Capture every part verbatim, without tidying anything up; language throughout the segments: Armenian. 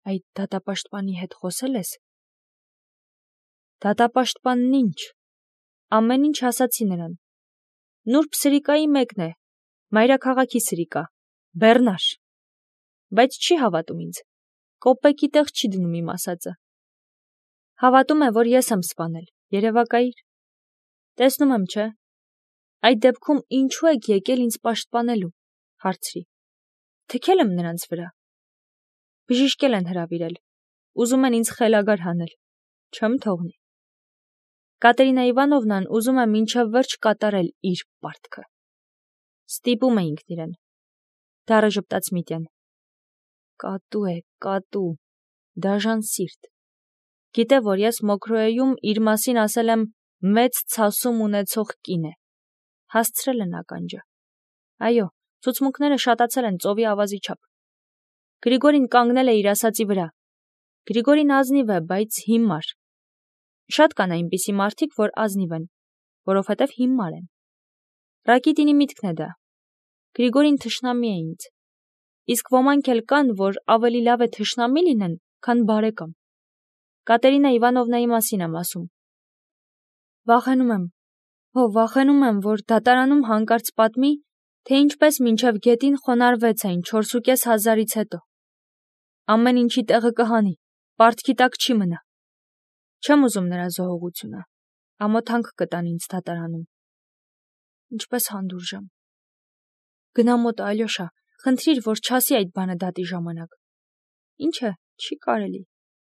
Այդ դատապաշտպանի հետ խոսել ես։ Դատապաշտպանն ինչ։ Ամեն ինչ ասացի նրան։ Նուրբ սրիկայի մեկն է, մայրաքաղաքի սրիկա, Բեռնար։ Բայց չի հավատում ինձ։ Կոպեկի տեղ չի դնում իմ ասածը։ Հավատում է, որ ես եմ սպանել, երևակայիր։ Տեսնում եմ, չէ։ Այդ դեպքում ինչու եք եկել ինձ պաշտպանելու, հարցրի։ Թքել եմ նրանց վրա։ Բժիշկել են հրավիրել։ Ուզում են ինձ խելագար հանել։ Չեմ թողնի։ Կատերինա Իվանովնան ուզում է մինչև վերջ կատարել իր պարտքը։ Ստիպում էինք իրեն։ Դառը ժպտաց Միտյան։ Կատու է, կատու, դաժան սիրտ։ Գիտե, որ ես Մոքրոեում իր մասին ասել եմ մեծ ցասում ունեցող կին է։ Հասցրել են ականջը։ Այո, ցուցմունքները շատացել են ծովի ավազի չափ։ Գրիգորին կանգնել է իր ասածի վրա։ Գրիգորին ազնիվ է, բայց հիմար։ Շատ կան այնպիսի մարդիկ, որ ազնիվ են, որովհետև հիմար են։ Ռակիտինի միտքն է դա։ Գրիգորին թշնամի է ինձ։ Իսկ ոմանք էլ կան, որ ավելի լավ է թշնամի լինեն, քան բարեկամ։ Կատերինա Իվանովնայի մասին եմ ասում։ Վախենում եմ, հո վախենում եմ, որ դատարանում հանկարծ պատմի, թե ինչպես մինչև գետին խոնարհվեց այն չորսուկես հազարից հետո։ Ամեն ինչի տեղը կհանի, պարտքի տակ չի մնա։ Չեմ ուզում նրա զոհողությունը, ամոթանք կտան ինձ դատարանում։ Ինչպես հանդուրժեմ։ Գնա մոտ, Ալյոշա, խնդրիր, որ չասի այդ բանը դատի ժամանակ։ Ինչ է, չի կարելի։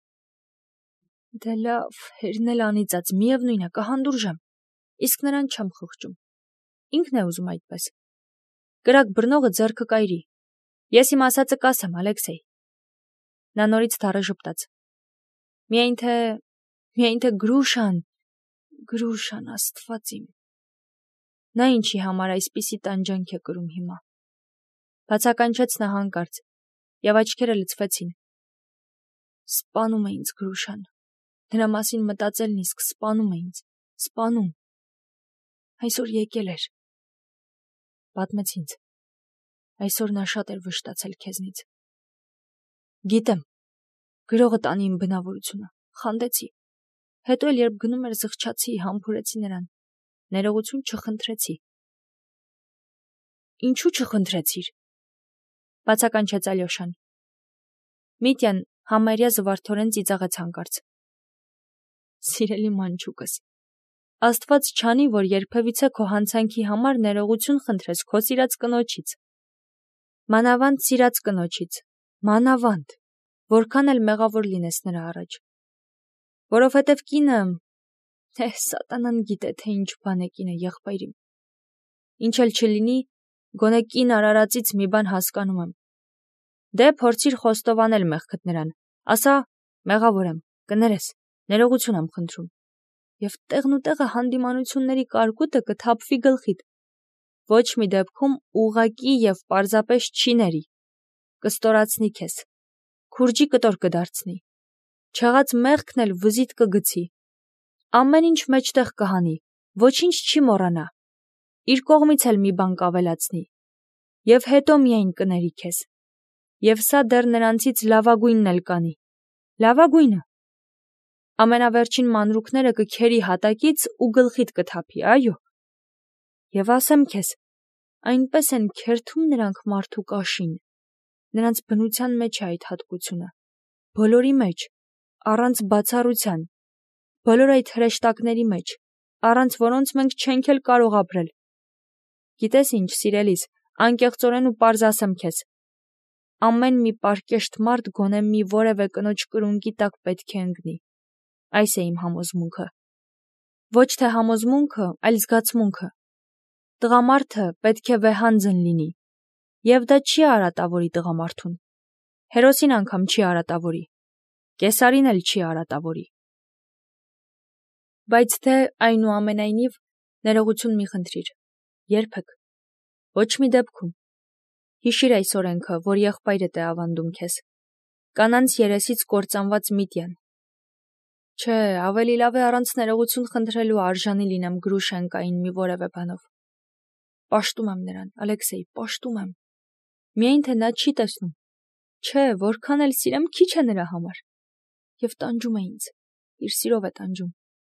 Դե լավ, հերն էլ անիծած, միևնույն է, կհանդուրժեմ։ Իսկ նրան չեմ խղճում։ Ինքն է ուզում այդպես։ Կրակ բռնողը ձեռքը կայրի։ Ես իմ ասածը կասեմ, Ալեքսեյ։ Նա նորից դառը ժպտաց։ Միայն թե, միայն թե Գրուշան, Գրուշան, Աստված իմ։ Նա ինչի համար այսպիսի տանջանք է կրում հիմա։ Բացականչեց նա հանկարծ, եւ աչքերը լցվեցին։ Սպանում է ինձ Գրուշան։ Նրա մասին մտածելն իսկ սպանում է ինձ, սպանում։ Այսօր եկել էր։ Պատմեց ինձ։ Այսօր նա շատ էր վշտացել քեզնից։ Գիտեմ, գրողը տանի իմ բնավորությունը, խանդեցի։ Հետո էլ երբ գնում էր զղջացի, համբուրեցի նրան։ Ներողություն չխնդրեցի։ Ինչու չխնդրեցիր։ Բացականչեց Ալյոշան։ Միտյան համարյա զվարթորեն ծիծաղեց հանկարծ։ Սիրելի մանչուկս, Աստված չանի, որ երբևիցե քո հանցանքի համար ներողություն խնդրես քո սիրած կնոջից։ Մանավանդ սիրած կնոջից, մանավանդ, որքան էլ մեղավոր լինես նրա առաջ։ Որովհետև կինը, թե սատանան գիտե, թե ինչ բան է կինը, եղբայրիմ։ Ինչ էլ չլինի, գոնե կին արարածից մի բան հասկանում եմ։ Դե փորձիր խոստովանել մեղքդ նրան, ասա, մեղավոր եմ, կներես, ներողություն եմ խնդրում։ Եվ տեղն ու տեղը հանդիմանությունների կարկուտը կթափվի գլխիդ։ Ոչ մի դեպքում ուղղակի եւ պարզապես չի ների։ Կստորացնի քեզ։ Քուրջի կտոր կդարձնի։ Չեղած մեղքն էլ վզիդ կգցի։ Ամեն ինչ մեջտեղ կհանի, ոչինչ չի մոռանա։ Իր կողմից էլ մի բան կավելացնի։ Եվ հետո միայն կների քեզ։ Եվ սա դեռ նրանցից լավագույնն էլ կանի։ Լավագույնը։ Ամենավերջին մանրուքները կքերի հատակից ու գլխիդ կթափի, այո։ Եվ ասեմ քեզ, այնպես են քերթում նրանք մարդու կաշին։ Նրանց բնության մեջ է այդ հատկությունը։ Բոլորի մեջ, առանց բացառության։ Բոլոր այդ հրեշտակների մեջ, առանց որոնց մենք չենք էլ կարող ապրել։ Գիտես ինչ, սիրելիս, անկեղծորեն ու պարզ ասեմ քեզ։ Ամեն մի պարկեշտ մարդ գոնե մի որևէ կնոջ կրունկի տակ պետք է ընկնի։ Այս է իմ համոզմունքը։ Ոչ թե համոզմունքը, այլ զգացմունքը։ Տղամարդը պետք է վեհանձն լինի։ Եվ դա չի արատավորի տղամարդուն։ Հերոսին անգամ չի արատավորի։ Կեսարին էլ չի արատավորի։ Բայց թե այնուամենայնիվ ներողություն մի խնդրիր։ Երբեք։ Ոչ մի դեպքում։ Հիշիր այս օրենքը, որ եղբայրդ է ավանդում քեզ։ Կանանց երեսից կործանված Միտյան։ Չէ, ավելի լավ է առանց ներողություն խնդրելու արժանի լինեմ Գրուշենկային մի որևէ բանով։ Պաշտում եմ նրան, Ալեքսեյ, պաշտում եմ։ Միայն թե նա չի տեսնում։ Չէ, որքան էլ սիրեմ, քիչ է նրա համար։ Եվ տանջում է ինձ, իր սիրով է տանջում։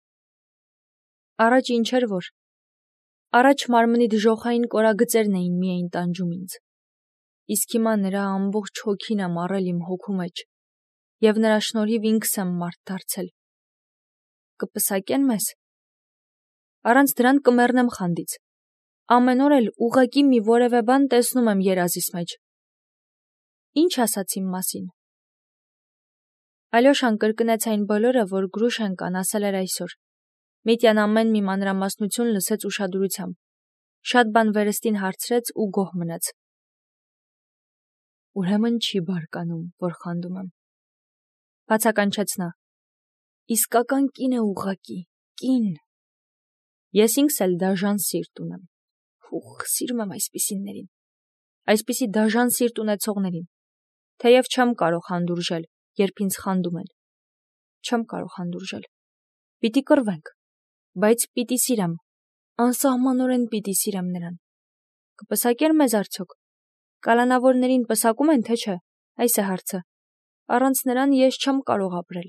Առաջ ինչ էր որ։ Առաջ մարմնի դժոխային կորագծերն էին միայն տանջում ինձ։ Իսկ հիմա նրա ամբողջ հոգին եմ առել իմ հոգու մեջ, և նրա շնորհիվ ինքս եմ մարդ դարձել։ Կպսակեն մեզ։ Առանց դրան կմեռնեմ խանդից։ Ամեն օր էլ ուղղակի մի որևէ բան տեսնում եմ երազիս մեջ։ Ինչ ասաց իմ մասին։ Ալյոշան կրկնեց այն բոլորը, որ Գրուշենկան ասել էր այսօր։ Միտյան ամեն մի մանրամասնություն լսեց ուշադրությամբ։ Շատ բան վերստին հարցրեց ու գոհ մնաց։ Ուրեմն չի բարկանում, որ խանդում եմ։ Բացականչեց նա։ Իսկական կին է ուղղակի, կին։ Ես ինքս էլ դաժան սիրտ ունեմ։ Ուխ, սիրում եմ այսպիսիներին։ Այսպիսի դաժան սիրտ ունեցողներին։ Թեև չեմ կարող հանդուրժել, երբ ինձ խանդում են։ Չեմ կարող հանդուրժել։ Պիտի կռվենք, բայց պիտի սիրեմ, անսահմանորեն պիտի սիրեմ նրան։ Կպսակեր մեզ արդյոք։ Կալանավորներին պսակում են, թե չէ, այս է հարցը։ Առանց նրան ես չեմ կարող ապրել։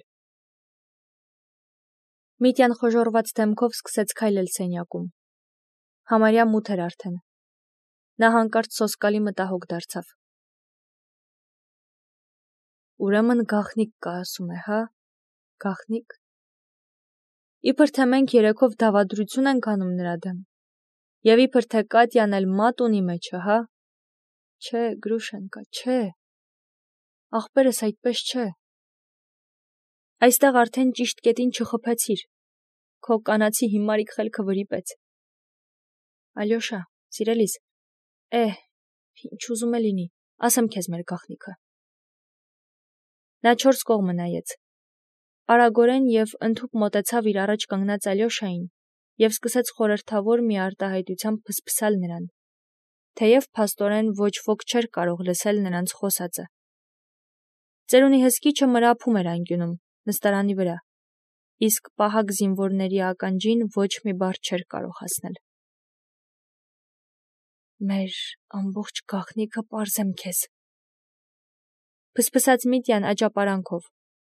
Միտյան խոժոռված դեմքով սկսեց քայլել սենյակում։ Համարյա մութ էր արդեն։ Նա հանկարծ սոսկալի մտահոգ դարձավ։ Ուրեմն գաղտնիք կա, ասում է, հա, գաղտնիք։ Իբր թե մենք երեքով դավադրություն ենք անում նրա դեմ, և իբր թե Կատյան էլ մատ ունի մեջը, հա։ Չէ, Գրուշենկա, չէ։ Ախպերս այդպես չէ։ Այստեղ արդեն ճիշտ կետին չխփեցիր։ Քո կանացի հիմարիկ խելքը վրիպեց։ Ալյոշա, սիրելիս, էհ, ինչ ուզում է լինի, ասեմ քեզ մեր գաղտնիքը։ Նա չորս կողմը նայեց։ Արագորեն և ընդհուպ մոտեցավ իր առաջ կանգնած Ալյոշային և սկսեց խորհրդավոր մի արտահայտությամբ փսփսալ նրան, թեև փաստորեն ոչ ոք չէր կարող լսել նրանց խոսածը։ Ծերունի հսկիչը մրափում էր անկյունում, նստարանի վրա, իսկ պահակ զինվորների ականջին ոչ մի բառ չէր կարող հասնել։ Մեր ամբողջ գաղտնիքը պարզեմ քեզ, փսփսաց Միտյան աճապարանքով։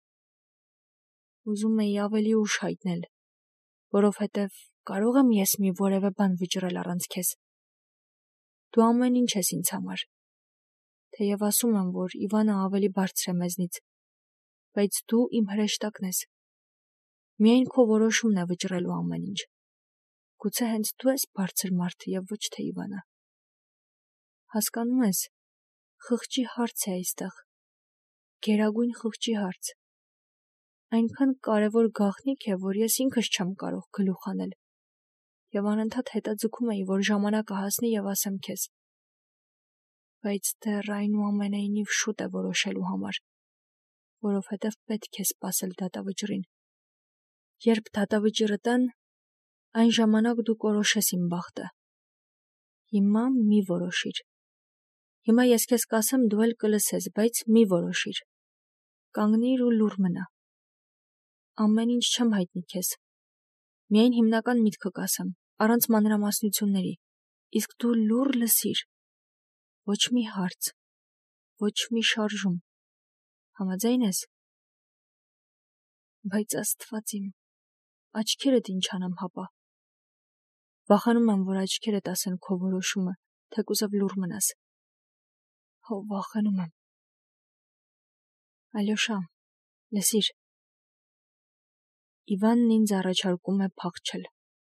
Ուզում էի ավելի ուշ հայտնել, որովհետև կարող եմ ես մի որևէ բան վճռել առանց քեզ։ Դու ամեն ինչ ես ինձ համար, թեև ասում եմ, որ Իվանը ավելի բարձր է մեզնից, բայց դու իմ հրեշտակն ես։ Միայն քո որոշումն է վճռելու ամեն ինչ։ Գուցե հենց դու ես բարձր մարդը և ոչ թե Իվանը։ Հասկանում ես, խղճի հարց է այստեղ, գերագույն խղճի հարց։ Այնքան կարևոր գաղտնիք է, որ ես ինքս չեմ կարող գլուխ անել, և անընդհատ հետաձգում էի, որ ժամանակը հասնի և ասեմ քեզ։ Բայց դեռ այնուամենայնիվ շուտ է որոշելու համար, որովհետև պետք է սպասել դատավճռին։ Երբ դատավճիռը տան, այն ժամանակ դու կորոշես իմ բախտը։ Հիմա մի որոշիր։ Հիմա ես քեզ կասեմ, դու էլ կլսես, բայց մի որոշիր։ Կանգնիր ու լուռ մնա։ Ամեն ինչ չեմ հայտնի քեզ։ Միայն հիմնական միտքը կասեմ, առանց մանրամասնությունների, իսկ դու լուռ լսիր։ Ոչ մի հարց, ոչ մի շարժում։ Համաձայն ես։ Բայց Աստված իմ, աչքերդ ինչ անեմ հապա։ Վախենում եմ, որ աչքերդ ասեն քո որոշումը, թեկուզև լուռ մնաս։ Հո վախենում եմ։ Ալյոշա, լսիր։ Իվանն ինձ առաջարկում է փախչել։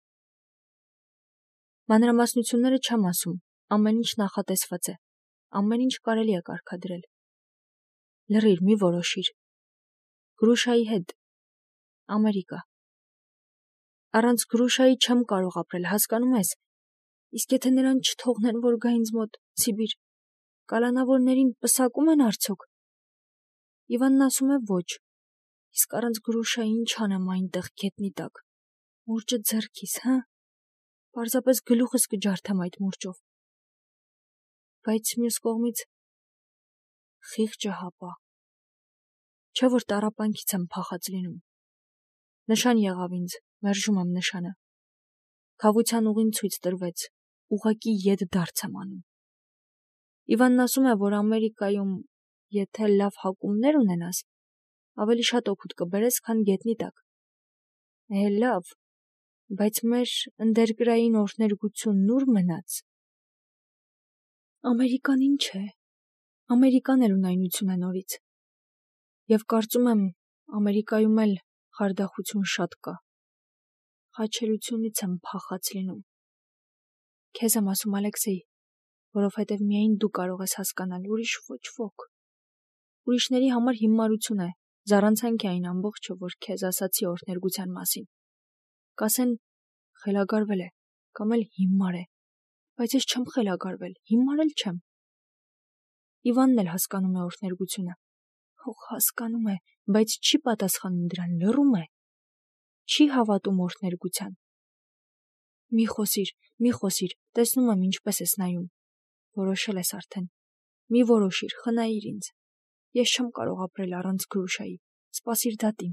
Մանրամասնությունները չեմ ասում, ամեն ինչ նախատեսված է, ամեն ինչ կարելի է կարգադրել։ Լռիր, մի որոշիր։ Գրուշայի հետ, Ամերիկա։ Առանց Գրուշայի չեմ կարող ապրել, հասկանում ես։ Իսկ եթե նրան չթողնեն, որ գա ինձ մոտ, Սիբիր, կալանավորներին պսակում են արդյոք։ Իվանն ասում է ոչ, իսկ առանց Գրուշայի ինչ անեմ այնտեղ գետնի տակ, մուրճը ձեռքիս, հա։ Պարզապես գլուխս կջարդեմ այդ մուրճով։ Բայց մյուս կողմից խիղճը հապա։ Չէ որ տառապանքից եմ փախած լինում։ Նշան եղավ ինձ, մերժում եմ նշանը։ Քավության ուղին ցույց տրվեց, ուղղակի ետ դարձ եմ անում։ Իվանն ասում է, որ Ամերիկայում եթե լավ հակումներ ունենաս, ավելի շատ օգուտ կբերես, քան գետնի տակ։ Է, լավ, բայց մեր ընդերկրային օրհներգությունն ուր մնաց։ Ամերիկան ինչ է։ Ամերիկան էլ ունայնություն է նորից։ Եվ կարծում եմ, Ամերիկայում էլ խարդախություն շատ կա։ Խաչելությունից եմ փախած լինում։ Քեզ եմ ասում, Ալեքսեյ, որովհետև միայն դու կարող ես հասկանալ, ուրիշ ոչ ոք։ Ուրիշների համար հիմարություն է, զառանցանք է այն ամբողջը, որ քեզ ասացի օրհներգության մասին։ Կասեն խելագարվել է, կամ էլ հիմար է, բայց ես չեմ խելագարվել, հիմար էլ չեմ։ Իվանն էլ հասկանում է օրհներգությունը։ Հող հասկանում է, բայց չի պատասխանում դրան, լռում է։ Չի հավատում օրհներգության։ Մի խոսիր, մի խոսիր, տեսնում եմ ինչպես ես նայում։ Որոշել ես արդեն։ Մի որոշիր, խնայիր ինձ։ Ես չեմ կարող ապրել առանց Գրուշայի։ Սպասիր դատին։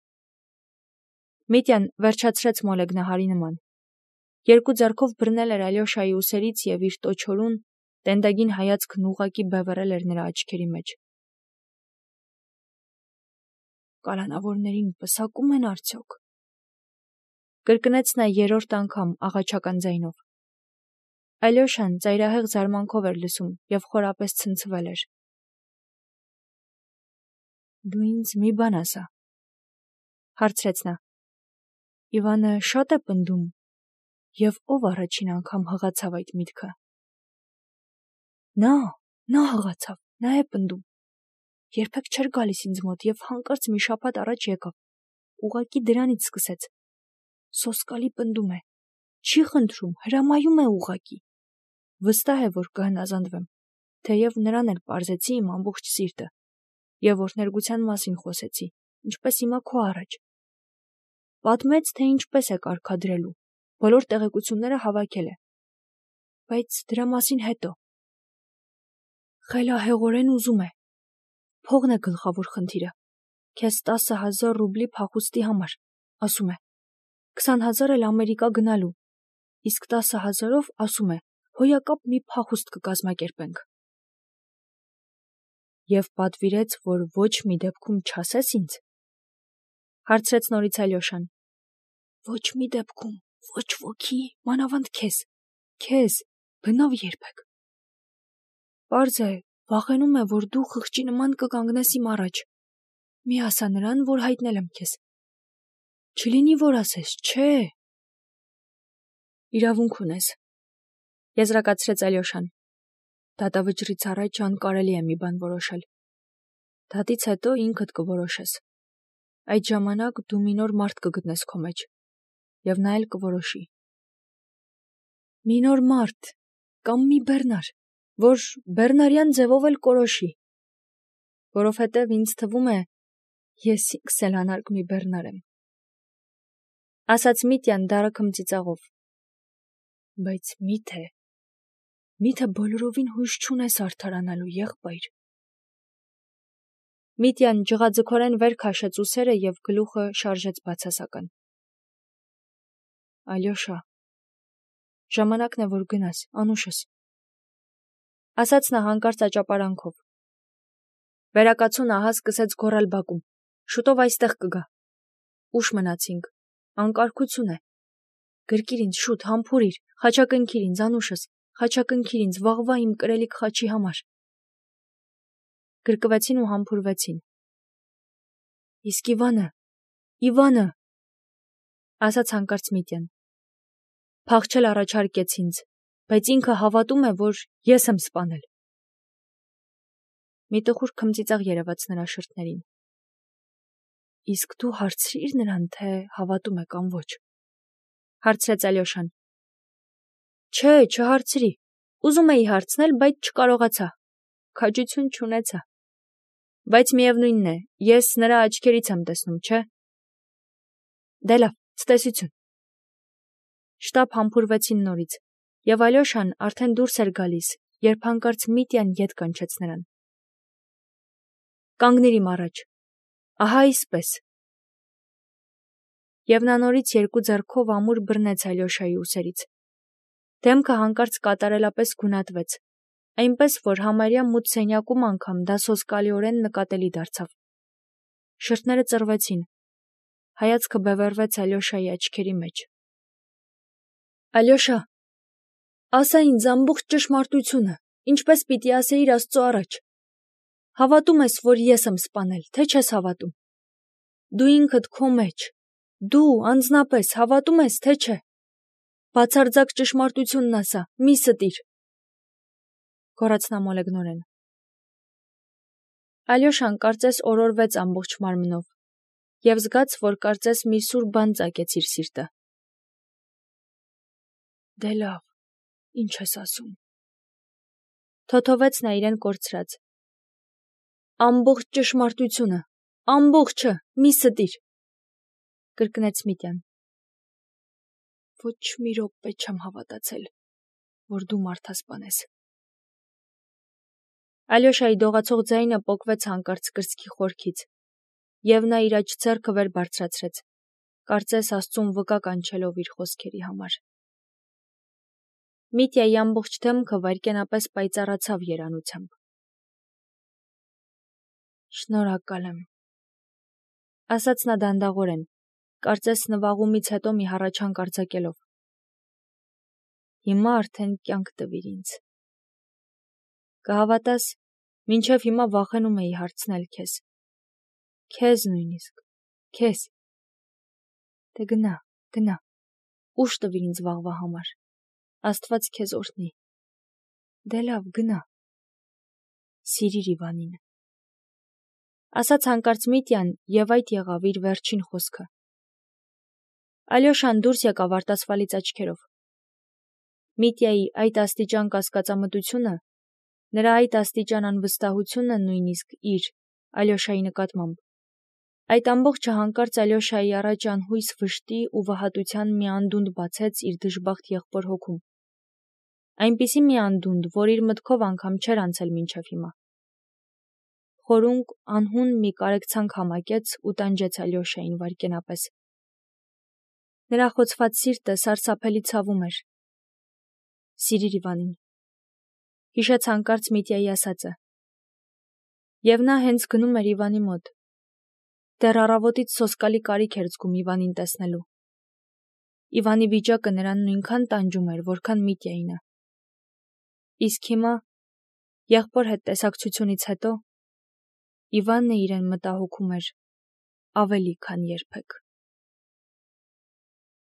Միտյան վերջացրեց մոլեգնահարի նման։ Երկու ձեռքով բռնել էր Ալյոշայի ուսերից և իր տոչորուն, տենդագին հայացքն ուղղակի բևեռել էր նրա աչքերի մեջ։ Կալանավորներին պսակում են արդյոք։ Կրկնեց նա երրորդ անգամ աղաչական ձայնով։ Ալյոշան ծայրահեղ զարմանքով էր լսում և խորապես ցնցվել էր։ Դու ինձ մի բան ասա, հարցրեց նա։ Իվանը շատ է պնդում, և ով առաջին անգամ հղացավ այդ միտքը։ Նա, նա հղացավ, նա է պնդում։ Երբեք չէր գալիս ինձ մոտ և հանկարծ մի շաբաթ առաջ եկավ։ Ուղղակի դրանից սկսեց։ Սոսկալի պնդում է։ Չի խնդրում, հրամայում է ուղղակի։ Վստահ է, որ կհնազանդվեմ, թեև նրան էլ պարզեցի իմ ամբողջ սիրտը և օրհներգության մասին խոսեցի, ինչպես հիմա քո առաջ։ Պատմեց, թե ինչպես է կարգադրելու, բոլոր տեղեկությունները հավաքել է։ Բայց դրա մասին հետո։ Խելահեղորեն ուզում է։ Փողն է գլխավոր խնդիրը։ Քեզ տասը հազար ռուբլի փախուստի համար, ասում է։ Քսան հազար էլ Ամերիկա գնալու, իսկ տասը հազարով, ասում է, հոյակապ մի փախուստ կկազմակերպենք։ Եվ պատվիրեց, որ ոչ մի դեպքում չասես ինձ։ Հարցրեց նորից Ալյոշան։ Ոչ մի դեպքում, ոչ ոքի, մանավանդ քեզ, քեզ, բնավ երբեք։ Պարզ է, վախենում է, որ դու խղճի նման կկանգնես իմ առաջ։ Մի ասա նրան, որ հայտնել եմ քեզ։ Չլինի, որ ասես, չէ։ Իրավունք ունես, եզրակացրեց Ալյոշան։ Դատավճռից առաջ անկարելի է մի բան որոշել։ Դատից հետո ինքդ կորոշես։ Այդ ժամանակ դու մի նոր մարդ կգտնես քո մեջ, և նա էլ կորոշի։ Մի նոր մարդ, կամ մի բեռնար, որ բեռնարյան ձևով էլ կորոշի, որովհետև ինձ թվում է, ես ինքս էլ անարգ մի բեռնար եմ։ Ասաց Միտյան դառը քմծիծաղով։ Բայց միթե, միթե բոլորովին հույս չունես արդարանալու, եղբայր։ Միտյան ջղաձգորեն վեր քաշեց ուսերը և գլուխը շարժեց բացասական։ Ալյոշա, ժամանակն է, որ գնաս, անուշս, ասաց նա հանկարծ աճապարանքով։ Վերակացուն ահա սկսեց գոռալ բակում, շուտով այստեղ կգա։ Ուշ մնացինք, անկարգություն է։ Գրկիր ինձ շուտ, համբուրիր, խաչակնքիր ինձ, անուշս, խաչակնքիր ինձ վաղվա իմ կրելիք խաչի համար։ Գրկվեցին ու համբուրվեցին։ Իսկ Իվանը, Իվանը, ասաց հանկարծ Միտյան։ Փախչել առաջարկեց ինձ, բայց ինքը հավատում է, որ ես եմ սպանել։ Մի տխուր քմծիծաղ երևաց նրա շրթներին։ Իսկ դու հարցրիր նրան, թե հավատում է կամ ոչ, հարցրեց Ալյոշան։ Չէ, չհարցրի։ Ուզում էի հարցնել, բայց չկարողացա։ Քաջություն չունեցա։ Բայց միևնույնն է, ես նրա աչքերից եմ տեսնում, չէ։ Դե լավ, ցտեսություն։ Շտապ համբուրվեցին նորից, և Ալյոշան արդեն դուրս էր գալիս, երբ հանկարծ Միտյան ետ կանչեց նրան։ Կանգնիր իմ առաջ, ահա այսպես։ Եվ նա նորից երկու ձեռքով ամուր բռնեց Ալյոշայի ուսերից։ Դեմքը հանկարծ կատարելապես գունատվեց, Այնպես, որ համարյա մութ սենյակում անգամ դա սոսկալիորեն նկատելի դարձավ։ Շրթները ծռվեցին, հայացքը բևեռվեց Ալյոշայի աչքերի մեջ։ Ալյոշա, ասա ինձ ամբողջ ճշմարտությունը, ինչպես պիտի ասեիր Աստծո առաջ։ Հավատում ես, որ ես եմ սպանել, թե չես հավատում։ Դու ինքդ քո մեջ, դու անձնապես հավատում ես, թե չէ։ Բացարձակ ճշմարտությունն ասա, մի ստիր։ Գոռաց նա մոլեգնորեն։ Ալյոշան կարծես օրորվեց ամբողջ մարմնով և զգաց, որ կարծես մի սուր բան ծակեց իր սիրտը։ Դե լավ, ինչ ես ասում։ Թոթովեց նա իրեն կորցրած։ Ամբողջ ճշմարտությունը, ամբողջը, մի ստիր, կրկնեց Միտյան։ Ոչ մի րոպե չեմ հավատացել, որ դու մարդասպան ես։ Ալյոշայի դողացող ձայնը պոկվեց հանկարծ կրծքի խորքից, և նա իր աջ ձեռքը վեր բարձրացրեց, կարծես Աստծուն վկա կանչելով իր խոսքերի համար։ Միտյայի ամբողջ դեմքը վայրկենապես պայծառացավ երանությամբ։ Շնորհակալ եմ, ասաց նա դանդաղորեն, կարծես նվաղումից հետո մի հառաչանք արձակելով։ Հիմա արդեն կյանք տվիր ինձ։ Կհավատաս, մինչև հիմա վախենում էի հարցնել քեզ։ Քեզ նույնիսկ, քեզ։ Դե գնա, գնա, ուշ տվիր ինձ վաղվա համար։ Աստված քեզ օրհնի։ Դե լավ, գնա։ Սիրիր Իվանին։ Ասաց հանկարծ Միտյան, և այդ եղավ իր վերջին խոսքը։ Ալյոշան դուրս եկավ արտասվալից աչքերով։ Միտյայի այդ աստիճան կասկածամտությունը, նրա այդ աստիճան անվստահությունը նույնիսկ իր, Ալյոշայի նկատմամբ, այդ ամբողջը հանկարծ Ալյոշայի առաջ անհույս վշտի ու վհատության մի անդունդ բացեց իր դժբախտ եղբոր հոգում։ Այնպիսի մի անդունդ, որ իր մտքով անգամ չէր անցել մինչև հիմա։ Խորունկ, անհուն մի կարեկցանք համակեց ու տանջեց Ալյոշային վայրկենապես։ Նրա խոցված սիրտը սարսափելի ցավում էր։ Սիրիր Իվանին։ Հիշեց հանկարծ Միտյայի ասածը։ Եվ նա հենց գնում էր Իվանի մոտ։ Դեռ առավոտից սոսկալի կարիք էր զգում Իվանին տեսնելու։ Իվանի վիճակը նրան նույնքան տանջում էր, որքան Միտյայինը։ Իսկ հիմա, եղբոր հետ տեսակցությունից հետո, Իվանն իրեն մտահոգում էր ավելի, քան երբեք։